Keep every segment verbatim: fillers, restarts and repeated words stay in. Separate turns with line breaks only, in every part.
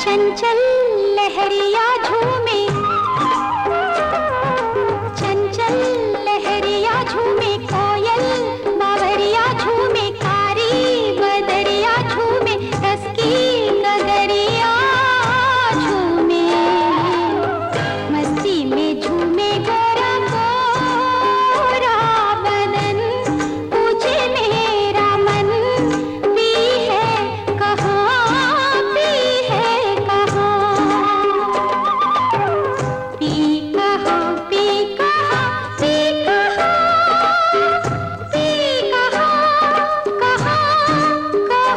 चंचल लहरिया झूमे, चंचल लहरिया झूमे, कोयल बावरिया झूमे, कारी बदरिया झूमे, रस की गगरिया झूमे, मस्ती में झूमे गोरा गोरा बदन, पूछे मेरा मन भी है कहाँ, भी है कहाँ, पी कहाँ, पी कहाँ, पी कहाँ, पी कहाँ, कहाँ,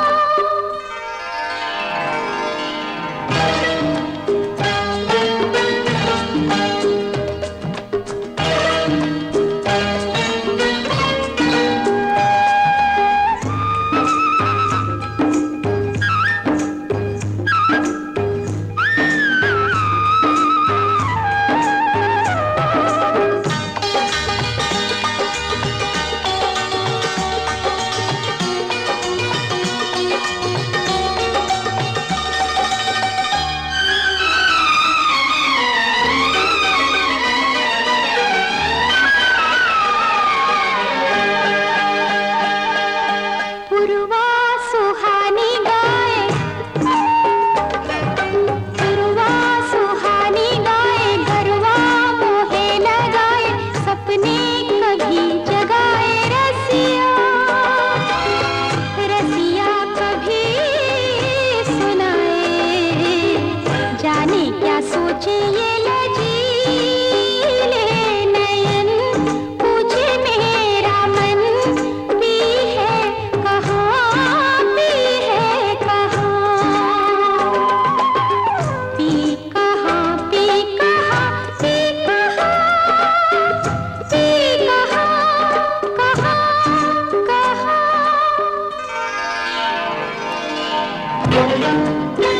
पुरवा सुहानी गाए, पुरवा सुहानी गाए, गरवा मोहे लगाए, सपने कभी जगाए रसिया, रसिया कभी सुनाए, जाने क्या सोचे ये लजीले नयन, पूछे मेरा मन भी है कहाँ, भी है कहाँ, पी कहाँ, पी कहाँ, पी कहाँ, पी कहाँ, कहाँ, कहाँ।